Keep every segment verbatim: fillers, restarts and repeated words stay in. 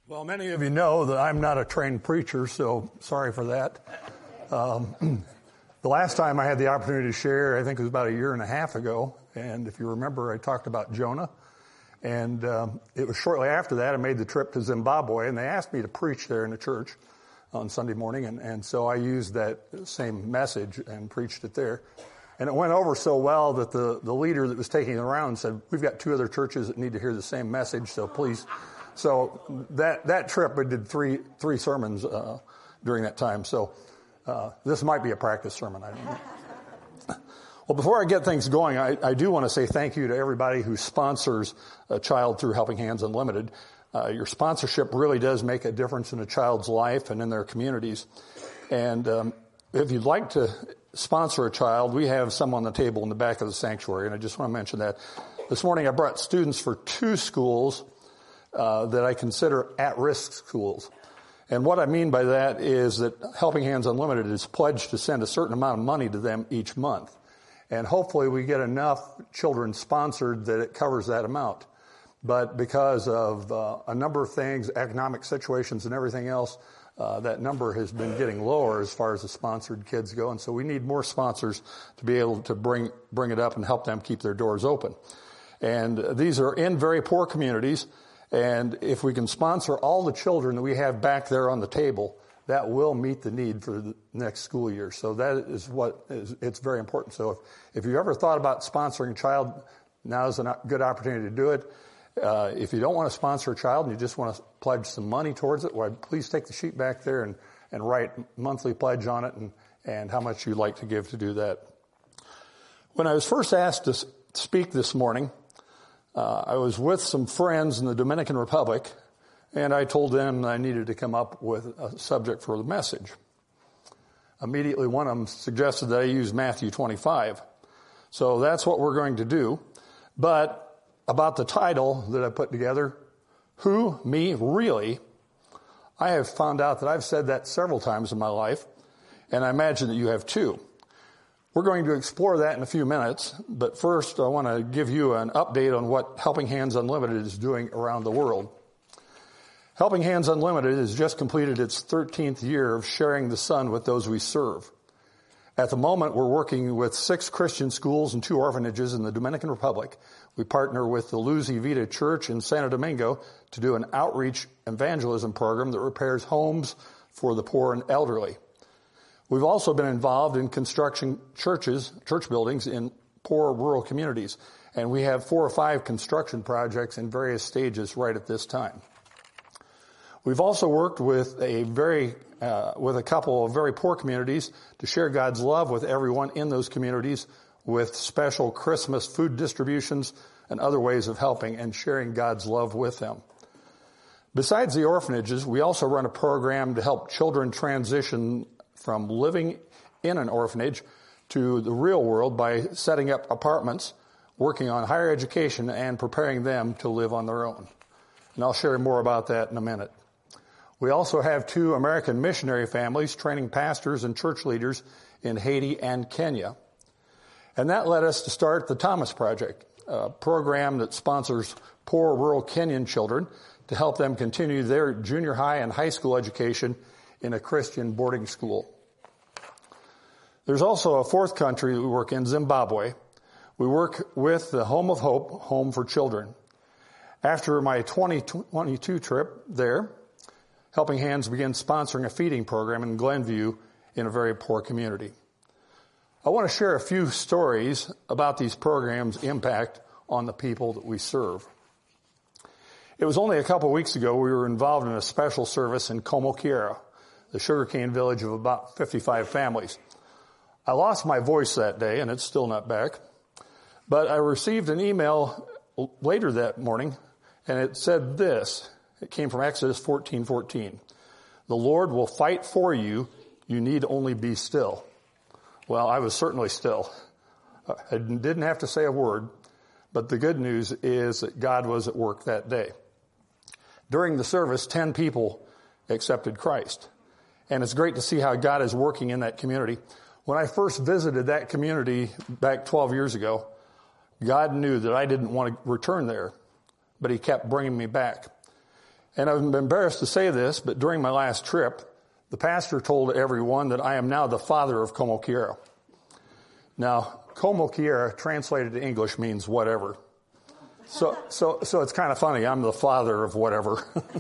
Well, many of you know that I'm not a trained preacher, so sorry for that. Um, the last time I had the opportunity to share, I think it was about a year and a half ago, and if you remember, I talked about Jonah, and um, it was shortly after that I made the trip to Zimbabwe, and they asked me to preach there in the church on Sunday morning, and, and so I used that same message and preached it there. And it went over so well that the, the leader that was taking it around said, we've got two other churches that need to hear the same message, so please. So that that trip, we did three three sermons uh, during that time. So uh, this might be a practice sermon. I don't know. Well, before I get things going, I, I do want to say thank you to everybody who sponsors a child through Helping Hands Unlimited. Uh, your sponsorship really does make a difference in a child's life and in their communities. And um, if you'd like to sponsor a child, we have some on the table in the back of the sanctuary, and I just want to mention that. This morning I brought students for two schools Uh, that I consider at-risk schools. And what I mean by that is that Helping Hands Unlimited is pledged to send a certain amount of money to them each month. And hopefully we get enough children sponsored that it covers that amount. But because of uh, a number of things, economic situations and everything else, uh, that number has been getting lower as far as the sponsored kids go. And so we need more sponsors to be able to bring, bring it up and help them keep their doors open. And these are in very poor communities. And if we can sponsor all the children that we have back there on the table, that will meet the need for the next school year. So that is what is, it's very important. So if, if you've ever thought about sponsoring a child, now is a good opportunity to do it. Uh, if you don't want to sponsor a child and you just want to pledge some money towards it, well, please take the sheet back there and, and write monthly pledge on it and, and how much you'd like to give to do that. When I was first asked to speak this morning, Uh, I was with some friends in the Dominican Republic, and I told them I needed to come up with a subject for the message. Immediately, one of them suggested that I use Matthew twenty-five. So that's what we're going to do. But about the title that I put together, Who, Me, Really, I have found out that I've said that several times in my life, and I imagine that you have too. We're going to explore that in a few minutes, but first I want to give you an update on what Helping Hands Unlimited is doing around the world. Helping Hands Unlimited has just completed its thirteenth year of sharing the sun with those we serve. At the moment, we're working with six Christian schools and two orphanages in the Dominican Republic. We partner with the Luz y Vida Church in Santo Domingo to do an outreach evangelism program that repairs homes for the poor and elderly. We've also been involved in construction churches, church buildings in poor rural communities, and we have four or five construction projects in various stages right at this time. We've also worked with a very, uh, with a couple of very poor communities to share God's love with everyone in those communities with special Christmas food distributions and other ways of helping and sharing God's love with them. Besides the orphanages, we also run a program to help children transition from living in an orphanage to the real world by setting up apartments, working on higher education, and preparing them to live on their own. And I'll share more about that in a minute. We also have two American missionary families training pastors and church leaders in Haiti and Kenya. And that led us to start the Thomas Project, a program that sponsors poor rural Kenyan children to help them continue their junior high and high school education in a Christian boarding school. There's also a fourth country we work in, Zimbabwe. We work with the Home of Hope, Home for Children. After my twenty twenty-two trip there, Helping Hands began sponsoring a feeding program in Glenview in a very poor community. I want to share a few stories about these programs' impact on the people that we serve. It was only a couple of weeks ago we were involved in a special service in Como Quiera, the sugarcane village of about fifty-five families. I lost my voice that day, and it's still not back. But I received an email later that morning, and it said this. It came from Exodus fourteen fourteen. The Lord will fight for you. You need only be still. Well, I was certainly still. I didn't have to say a word, but the good news is that God was at work that day. During the service, ten people accepted Christ. And it's great to see how God is working in that community. When I first visited that community back twelve years ago, God knew that I didn't want to return there, but he kept bringing me back. And I'm embarrassed to say this, but during my last trip, the pastor told everyone that I am now the father of Como Quiera. Now, Como Quiera, translated to English, means whatever. So, so, so it's kind of funny. I'm the father of whatever.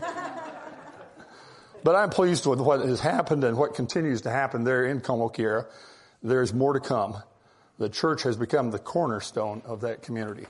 But I'm pleased with what has happened and what continues to happen there in Como Quiera. There's more to come. The church has become the cornerstone of that community.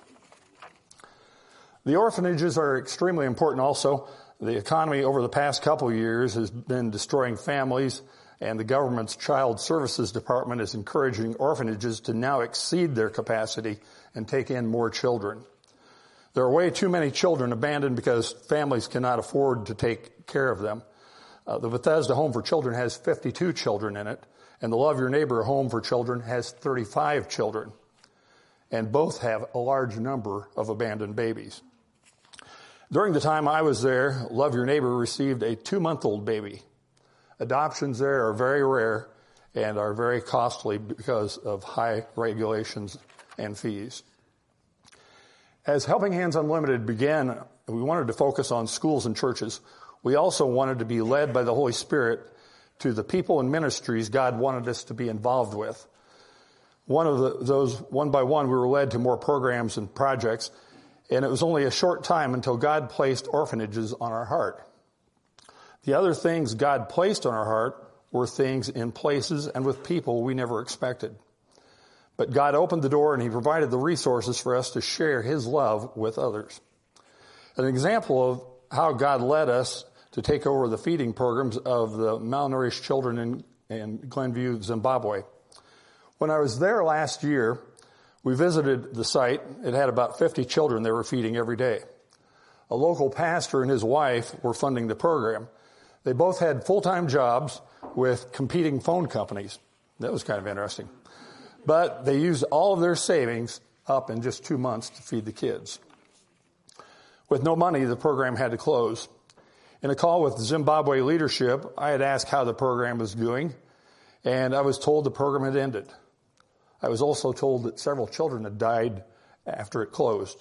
The orphanages are extremely important also. The economy over the past couple of years has been destroying families, and the government's Child Services Department is encouraging orphanages to now exceed their capacity and take in more children. There are way too many children abandoned because families cannot afford to take care of them. Uh, the Bethesda Home for Children has fifty-two children in it, and the Love Your Neighbor Home for Children has thirty-five children. And both have a large number of abandoned babies. During the time I was there, Love Your Neighbor received a two-month-old baby. Adoptions there are very rare and are very costly because of high regulations and fees. As Helping Hands Unlimited began, we wanted to focus on schools and churches. We also wanted to be led by the Holy Spirit to the people and ministries God wanted us to be involved with. One of the, those, one by one, we were led to more programs and projects, and it was only a short time until God placed orphanages on our heart. The other things God placed on our heart were things in places and with people we never expected. But God opened the door and He provided the resources for us to share His love with others. An example of how God led us to take over the feeding programs of the malnourished children in, in Glenview, Zimbabwe. When I was there last year, we visited the site. It had about fifty children they were feeding every day. A local pastor and his wife were funding the program. They both had full-time jobs with competing phone companies. That was kind of interesting. But they used all of their savings up in just two months to feed the kids. With no money, the program had to close. In a call with Zimbabwe leadership, I had asked how the program was doing, and I was told the program had ended. I was also told that several children had died after it closed.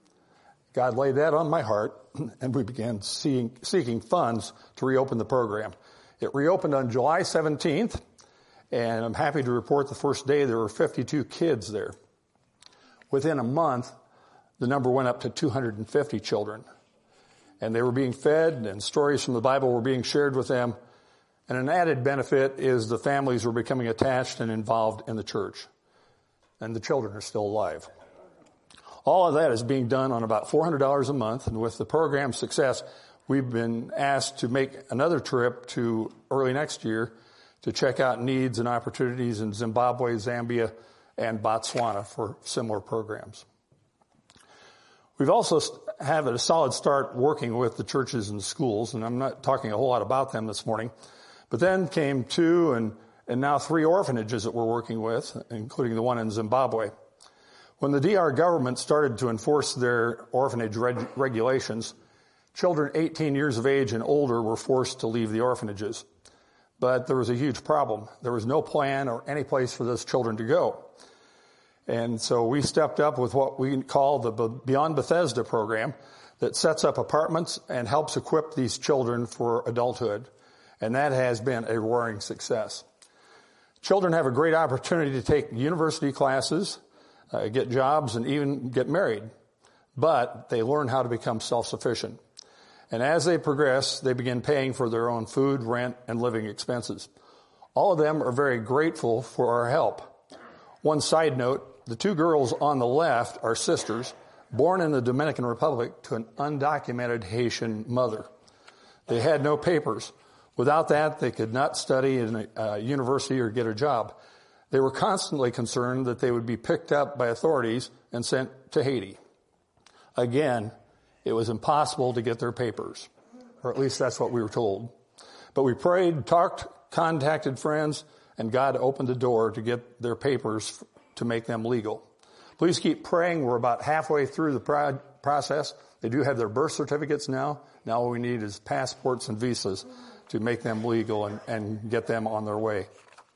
God laid that on my heart, and we began seeing, seeking funds to reopen the program. It reopened on July seventeenth, and I'm happy to report the first day there were fifty-two kids there. Within a month, the number went up to two hundred fifty children. And they were being fed, and stories from the Bible were being shared with them. And an added benefit is the families were becoming attached and involved in the church. And the children are still alive. All of that is being done on about four hundred dollars a month. And with the program's success, we've been asked to make another trip to early next year to check out needs and opportunities in Zimbabwe, Zambia, and Botswana for similar programs. We've also had a solid start working with the churches and schools, and I'm not talking a whole lot about them this morning. But then came two and, and now three orphanages that we're working with, including the one in Zimbabwe. When the D R government started to enforce their orphanage reg- regulations, children eighteen years of age and older were forced to leave the orphanages. But there was a huge problem. There was no plan or any place for those children to go. And so we stepped up with what we call the Beyond Bethesda program that sets up apartments and helps equip these children for adulthood. And that has been a roaring success. Children have a great opportunity to take university classes, uh, get jobs, and even get married. But they learn how to become self-sufficient. And as they progress, they begin paying for their own food, rent, and living expenses. All of them are very grateful for our help. One side note, the two girls on the left are sisters, born in the Dominican Republic to an undocumented Haitian mother. They had no papers. Without that, they could not study in a uh, university or get a job. They were constantly concerned that they would be picked up by authorities and sent to Haiti. Again, it was impossible to get their papers, or at least that's what we were told. But we prayed, talked, contacted friends, and God opened the door to get their papers to make them legal. Please keep praying. We're about halfway through the pro- process. They do have their birth certificates now. Now all we need is passports and visas to make them legal and, and get them on their way.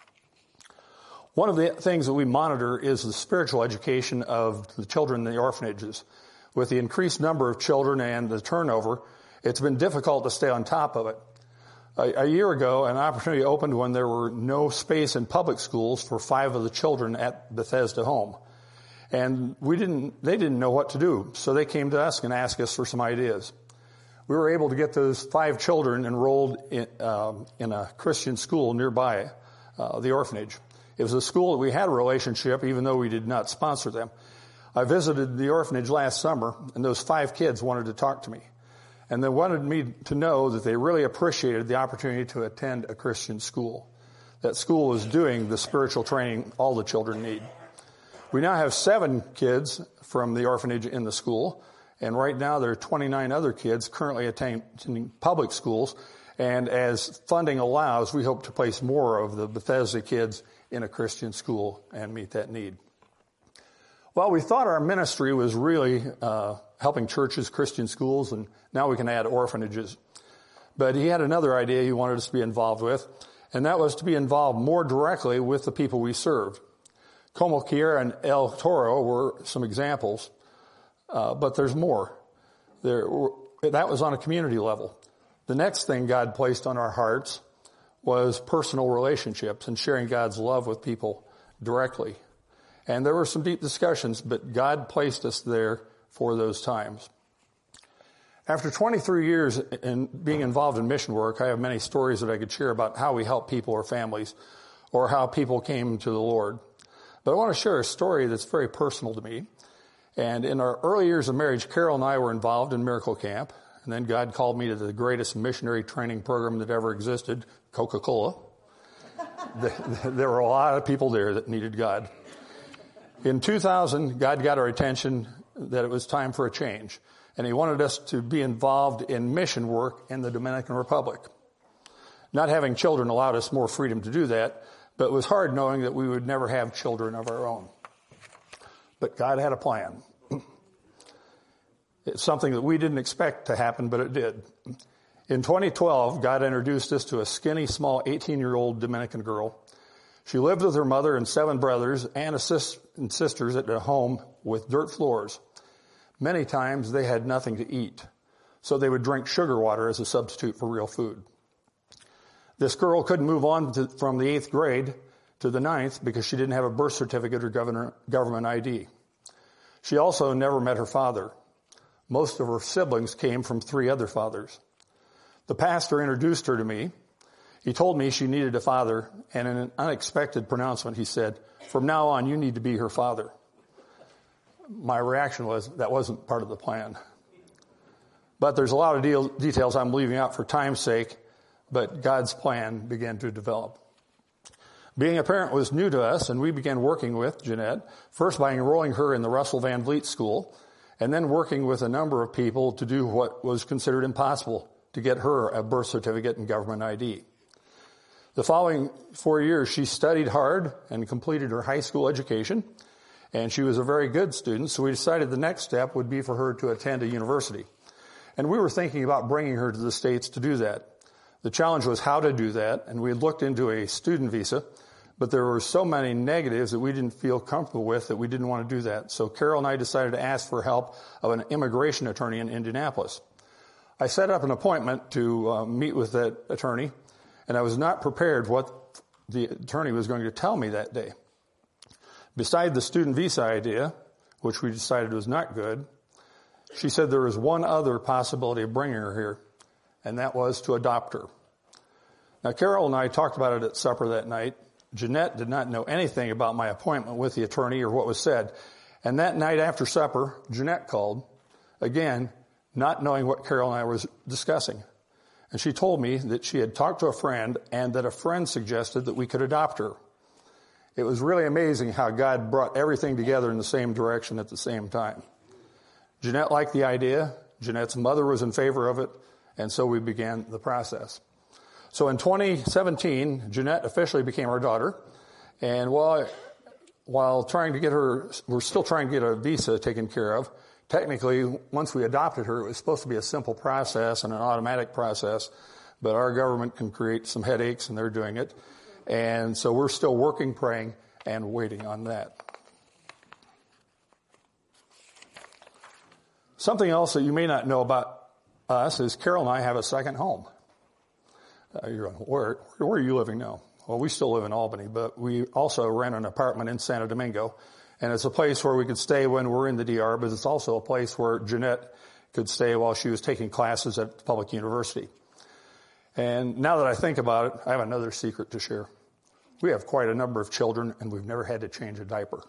One of the things that we monitor is the spiritual education of the children in the orphanages. With the increased number of children and the turnover, It's been difficult to stay on top of it. A, a year ago, an opportunity opened when there were no space in public schools for five of the children at Bethesda Home. And we didn't, they didn't know what to do, so they came to us and asked us for some ideas. We were able to get those five children enrolled in, um, in a Christian school nearby, uh, the orphanage. It was a school that we had a relationship, even though we did not sponsor them. I visited the orphanage last summer, and those five kids wanted to talk to me. And they wanted me to know that they really appreciated the opportunity to attend a Christian school. That school was doing the spiritual training all the children need. We now have seven kids from the orphanage in the school, and right now there are twenty-nine other kids currently attending public schools. And as funding allows, we hope to place more of the Bethesda kids in a Christian school and meet that need. Well, we thought our ministry was really uh, helping churches, Christian schools, and now we can add orphanages. But he had another idea he wanted us to be involved with, and that was to be involved more directly with the people we serve. Como Quiera and El Toro were some examples, uh, but there's more. There, that was on a community level. The next thing God placed on our hearts was personal relationships and sharing God's love with people directly. And there were some deep discussions, but God placed us there for those times. After twenty-three years in being involved in mission work, I have many stories that I could share about how we help people or families or how people came to the Lord. But I want to share a story that's very personal to me. And in our early years of marriage, Carol and I were involved in Miracle Camp. And then God called me to the greatest missionary training program that ever existed, Coca-Cola. There were a lot of people there that needed God. In two thousand, God got our attention that it was time for a change. And he wanted us to be involved in mission work in the Dominican Republic. Not having children allowed us more freedom to do that, but it was hard knowing that we would never have children of our own. But God had a plan. It's something that we didn't expect to happen, but it did. In twenty twelve, God introduced us to a skinny, small eighteen-year-old Dominican girl. She lived with her mother and seven brothers and, a sis- and sisters at a home with dirt floors. Many times they had nothing to eat, so they would drink sugar water as a substitute for real food. This girl couldn't move on to, from the eighth grade to the ninth because she didn't have a birth certificate or governor, government I D. She also never met her father. Most of her siblings came from three other fathers. The pastor introduced her to me. He told me she needed a father, and in an unexpected pronouncement, he said, "From now on, you need to be her father." My reaction was, that wasn't part of the plan. But there's a lot of deal, details I'm leaving out for time's sake, but God's plan began to develop. Being a parent was new to us, and we began working with Jeanette, first by enrolling her in the Russell Van Vliet School, and then working with a number of people to do what was considered impossible, to get her a birth certificate and government I D. The following four years, she studied hard and completed her high school education, and she was a very good student, so we decided the next step would be for her to attend a university. And we were thinking about bringing her to the States to do that. The challenge was how to do that, and we looked into a student visa, but there were so many negatives that we didn't feel comfortable with that we didn't want to do that. So Carol and I decided to ask for help of an immigration attorney in Indianapolis. I set up an appointment to uh, meet with that attorney, and I was not prepared what the attorney was going to tell me that day. Beside the student visa idea, which we decided was not good, she said there was one other possibility of bringing her here, and that was to adopt her. Now, Carol and I talked about it at supper that night. Jeanette did not know anything about my appointment with the attorney or what was said. And that night after supper, Jeanette called, again, not knowing what Carol and I were discussing. And she told me that she had talked to a friend and that a friend suggested that we could adopt her. It was really amazing how God brought everything together in the same direction at the same time. Jeanette liked the idea. Jeanette's mother was in favor of it. And so we began the process. So in twenty seventeen, Jeanette officially became our daughter. And while, while trying to get her, we're still trying to get a visa taken care of. Technically, once we adopted her, it was supposed to be a simple process and an automatic process. But our government can create some headaches, and they're doing it. And so we're still working, praying, and waiting on that. Something else that you may not know about us is Carol and I have a second home. Uh, you're going, where, where are you living now? Well, we still live in Albany, but we also rent an apartment in Santo Domingo. And it's a place where we could stay when we're in the D R, but it's also a place where Jeanette could stay while she was taking classes at the public university. And now that I think about it, I have another secret to share. We have quite a number of children, and we've never had to change a diaper.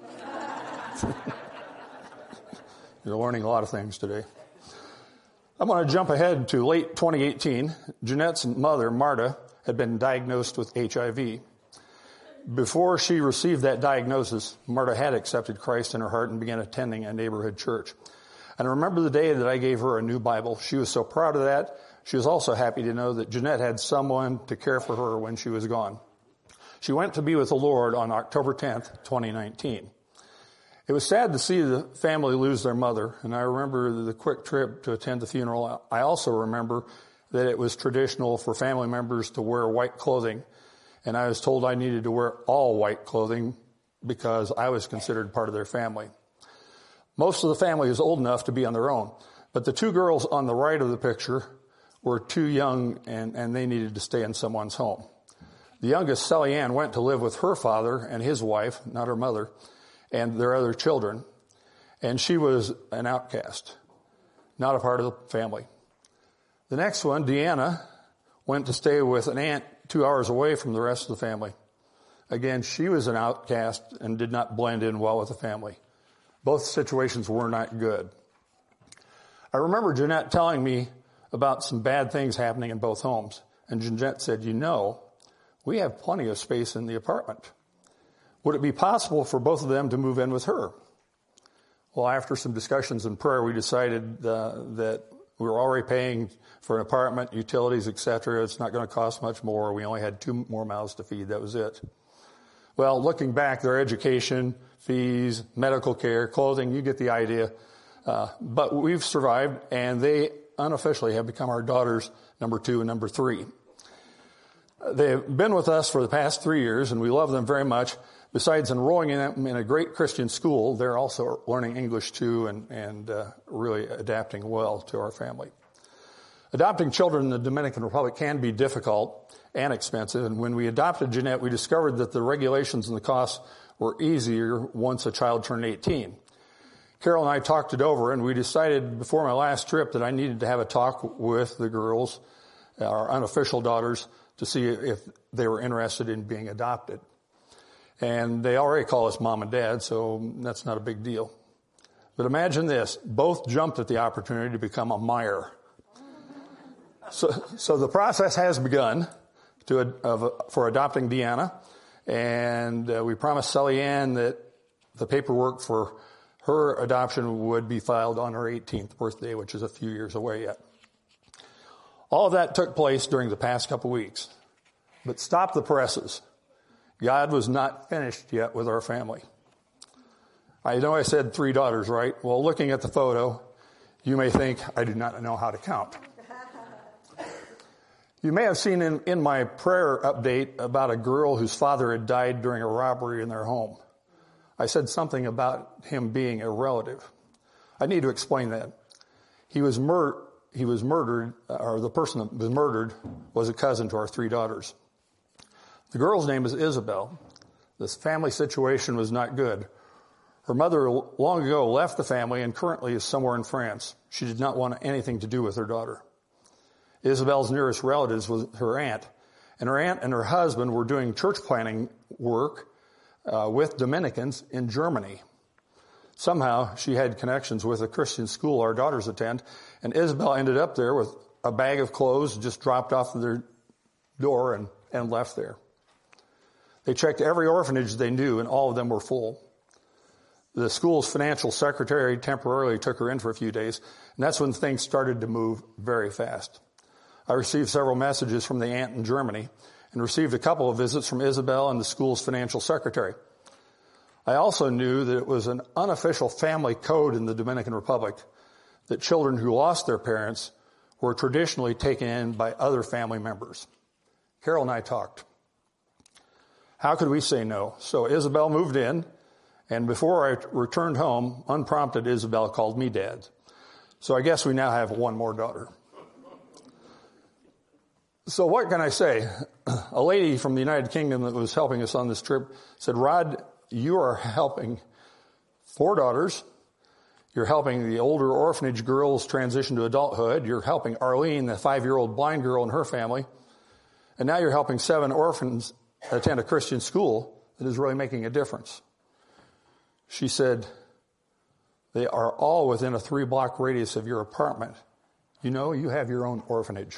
You're learning a lot of things today. I'm going to jump ahead to late twenty eighteen. Jeanette's mother, Marta, had been diagnosed with H I V. Before she received that diagnosis, Marta had accepted Christ in her heart and began attending a neighborhood church. And I remember the day that I gave her a new Bible. She was so proud of that. She was also happy to know that Jeanette had someone to care for her when she was gone. She went to be with the Lord on October tenth, twenty nineteen. It was sad to see the family lose their mother, and I remember the quick trip to attend the funeral. I also remember that it was traditional for family members to wear white clothing, and I was told I needed to wear all white clothing because I was considered part of their family. Most of the family is old enough to be on their own, but the two girls on the right of the picture were too young, and, and they needed to stay in someone's home. The youngest, Sally Ann, went to live with her father and his wife, not her mother, and their other children, and she was an outcast, not a part of the family. The next one, Deanna, went to stay with an aunt two hours away from the rest of the family. Again, she was an outcast and did not blend in well with the family. Both situations were not good. I remember Jeanette telling me about some bad things happening in both homes, and Jeanette said, you know, we have plenty of space in the apartment. Would it be possible for both of them to move in with her? Well, after some discussions and prayer, we decided uh, that we were already paying for an apartment, utilities, et cetera. It's not going to cost much more. We only had two more mouths to feed. That was it. Well, looking back, their education, fees, medical care, clothing, you get the idea. Uh, but we've survived, and they unofficially have become our daughters, number two and number three. They've been with us for the past three years, and we love them very much. Besides enrolling in them in a great Christian school, they're also learning English too and, and uh, really adapting well to our family. Adopting children in the Dominican Republic can be difficult and expensive, and when we adopted Jeanette, we discovered that the regulations and the costs were easier once a child turned eighteen. Carol and I talked it over, and we decided before my last trip that I needed to have a talk with the girls, our unofficial daughters, to see if they were interested in being adopted. And they already call us mom and dad, so that's not a big deal. But imagine this, both jumped at the opportunity to become a Meyer. So, so the process has begun to, of, for adopting Deanna, and uh, we promised Sally Ann that the paperwork for her adoption would be filed on her eighteenth birthday, which is a few years away yet. All of that took place during the past couple weeks. But stop the presses. God was not finished yet with our family. I know I said three daughters, right? Well, looking at the photo, you may think I do not know how to count. You may have seen in, in my prayer update about a girl whose father had died during a robbery in their home. I said something about him being a relative. I need to explain that. He was mur- he was murdered, or the person that was murdered was a cousin to our three daughters. The girl's name is Isabel. This family situation was not good. Her mother long ago left the family and currently is somewhere in France. She did not want anything to do with her daughter. Isabel's nearest relatives was her aunt, and her aunt and her husband were doing church planting work uh, with Dominicans in Germany. Somehow she had connections with a Christian school our daughters attend, and Isabel ended up there with a bag of clothes just dropped off their door and, and left there. They checked every orphanage they knew, and all of them were full. The school's financial secretary temporarily took her in for a few days, and that's when things started to move very fast. I received several messages from the aunt in Germany and received a couple of visits from Isabel and the school's financial secretary. I also knew that it was an unofficial family code in the Dominican Republic that children who lost their parents were traditionally taken in by other family members. Carol and I talked. How could we say no? So Isabel moved in, and before I returned home, unprompted, Isabel called me Dad. So I guess we now have one more daughter. So what can I say? A lady from the United Kingdom that was helping us on this trip said, Rod, you are helping four daughters. You're helping the older orphanage girls transition to adulthood. You're helping Arlene, the five-year-old blind girl, and her family. And now you're helping seven orphans attend a Christian school that is really making a difference. She said, they are all within a three-block radius of your apartment. You know, you have your own orphanage.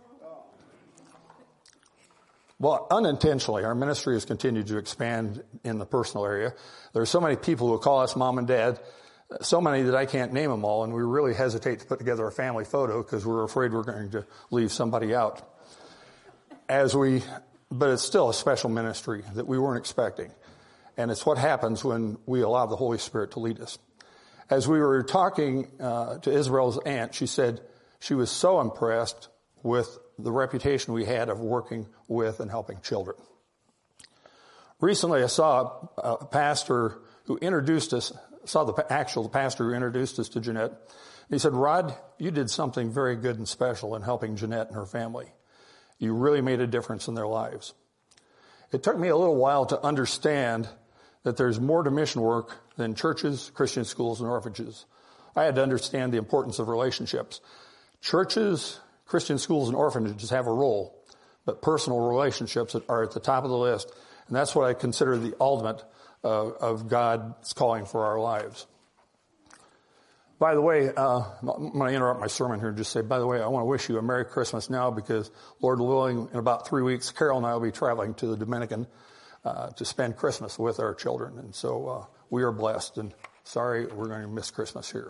Well, unintentionally, our ministry has continued to expand in the personal area. There are so many people who call us mom and dad, so many that I can't name them all, and we really hesitate to put together a family photo because we're afraid we're going to leave somebody out. As we, but it's still a special ministry that we weren't expecting, and it's what happens when we allow the Holy Spirit to lead us. As we were talking uh, to Isabel's aunt, she said she was so impressed with the reputation we had of working with and helping children. Recently, I saw a pastor who introduced us, saw the actual pastor who introduced us to Jeanette. He said, Rod, you did something very good and special in helping Jeanette and her family. You really made a difference in their lives. It took me a little while to understand that there's more to mission work than churches, Christian schools, and orphanages. I had to understand the importance of relationships. Churches, Christian schools, and orphanages have a role, but personal relationships are at the top of the list, and that's what I consider the ultimate uh, of God's calling for our lives. By the way, uh, I'm going to interrupt my sermon here and just say, by the way, I want to wish you a Merry Christmas now because, Lord willing, in about three weeks, Carol and I will be traveling to the Dominican uh, to spend Christmas with our children, and so uh, we are blessed, and sorry we're going to miss Christmas here.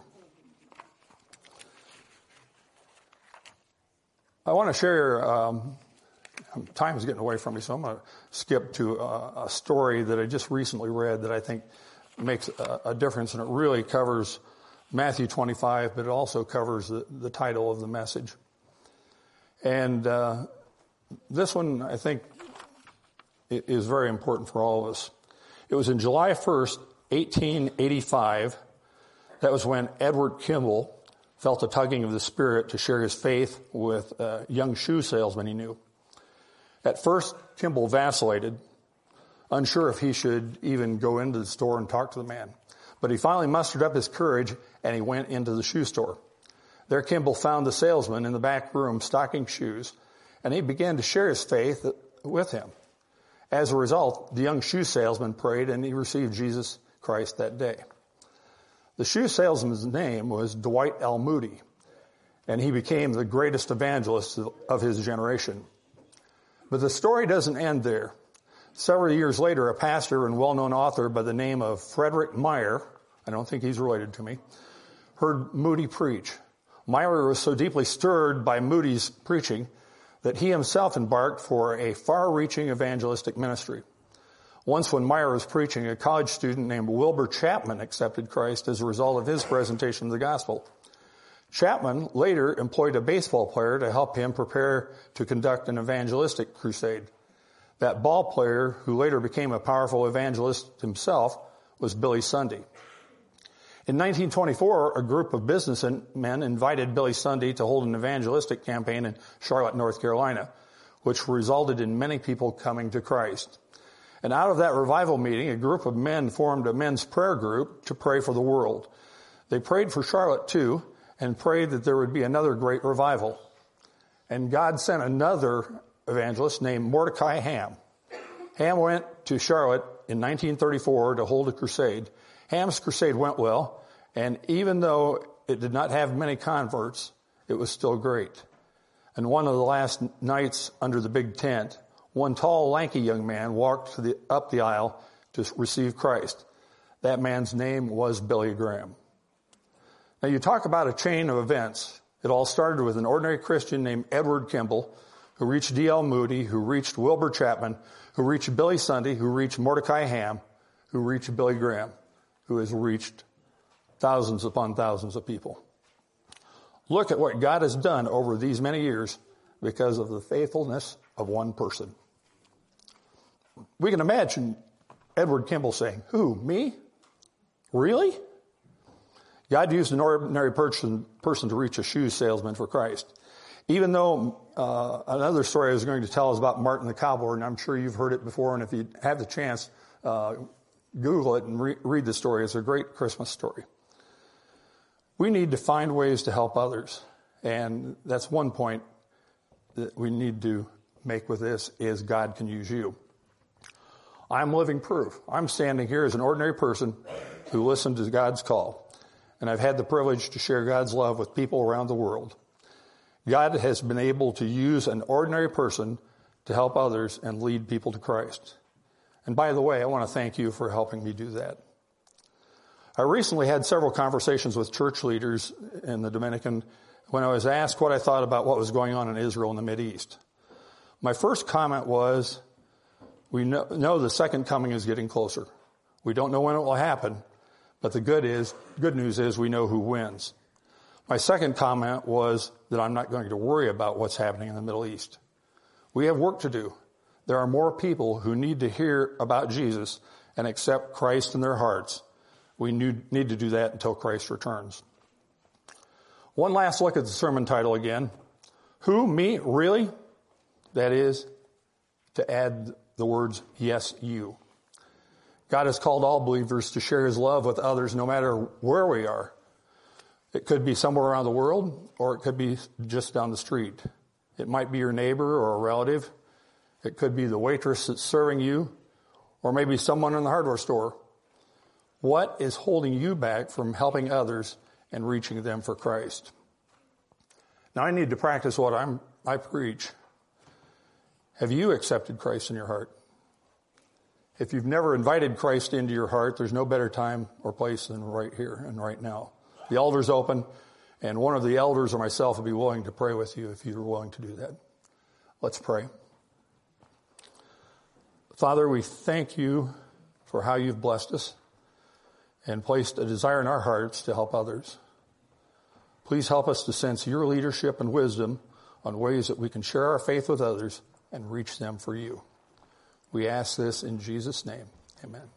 I want to share, um, time is getting away from me, so I'm going to skip to a, a story that I just recently read that I think makes a, a difference, and it really covers Matthew twenty-five, but it also covers the, the title of the message. And uh, this one, I think, is very important for all of us. It was in July first, eighteen eighty-five, that was when Edward Kimball felt a tugging of the Spirit to share his faith with a young shoe salesman he knew. At first, Kimball vacillated, unsure if he should even go into the store and talk to the man. But he finally mustered up his courage, and he went into the shoe store. There Kimball found the salesman in the back room stocking shoes, and he began to share his faith with him. As a result, the young shoe salesman prayed, and he received Jesus Christ that day. The shoe salesman's name was Dwight L. Moody, and he became the greatest evangelist of his generation. But the story doesn't end there. Several years later, a pastor and well-known author by the name of Frederick Meyer, I don't think he's related to me, heard Moody preach. Meyer was so deeply stirred by Moody's preaching that he himself embarked for a far-reaching evangelistic ministry. Once when Meyer was preaching, a college student named Wilbur Chapman accepted Christ as a result of his presentation of the gospel. Chapman later employed a baseball player to help him prepare to conduct an evangelistic crusade. That ball player, who later became a powerful evangelist himself, was Billy Sunday. In nineteen twenty-four, a group of businessmen invited Billy Sunday to hold an evangelistic campaign in Charlotte, North Carolina, which resulted in many people coming to Christ. And out of that revival meeting, a group of men formed a men's prayer group to pray for the world. They prayed for Charlotte too, and prayed that there would be another great revival. And God sent another evangelist named Mordecai Ham. Ham went to Charlotte in nineteen thirty-four to hold a crusade. Ham's crusade went well, and even though it did not have many converts, it was still great. And one of the last nights under the big tent, one tall, lanky young man walked to the, up the aisle to receive Christ. That man's name was Billy Graham. Now, you talk about a chain of events. It all started with an ordinary Christian named Edward Kimball, who reached D L Moody, who reached Wilbur Chapman, who reached Billy Sunday, who reached Mordecai Ham, who reached Billy Graham, who has reached thousands upon thousands of people. Look at what God has done over these many years because of the faithfulness of one person. We can imagine Edward Kimball saying, "Who, me? Really?" God used an ordinary person, person to reach a shoe salesman for Christ. Even though uh, another story I was going to tell is about Martin the Cobbler, and I'm sure you've heard it before, and if you have the chance, uh, Google it and re- read the story. It's a great Christmas story. We need to find ways to help others, and that's one point that we need to make with this, is God can use you. I'm living proof. I'm standing here as an ordinary person who listened to God's call. And I've had the privilege to share God's love with people around the world. God has been able to use an ordinary person to help others and lead people to Christ. And by the way, I want to thank you for helping me do that. I recently had several conversations with church leaders in the Dominican when I was asked what I thought about what was going on in Israel and the Mideast. My first comment was, we know, know the second coming is getting closer. We don't know when it will happen. But the good is, good news is we know who wins. My second comment was that I'm not going to worry about what's happening in the Middle East. We have work to do. There are more people who need to hear about Jesus and accept Christ in their hearts. We need to do that until Christ returns. One last look at the sermon title again. Who, me, really? That is, to add the words, yes, you. God has called all believers to share his love with others no matter where we are. It could be somewhere around the world, or it could be just down the street. It might be your neighbor or a relative. It could be the waitress that's serving you, or maybe someone in the hardware store. What is holding you back from helping others and reaching them for Christ? Now, I need to practice what I'm, I preach. Have you accepted Christ in your heart? If you've never invited Christ into your heart, there's no better time or place than right here and right now. The altar's open, and one of the elders or myself will be willing to pray with you if you're willing to do that. Let's pray. Father, we thank you for how you've blessed us and placed a desire in our hearts to help others. Please help us to sense your leadership and wisdom on ways that we can share our faith with others and reach them for you. We ask this in Jesus' name. Amen.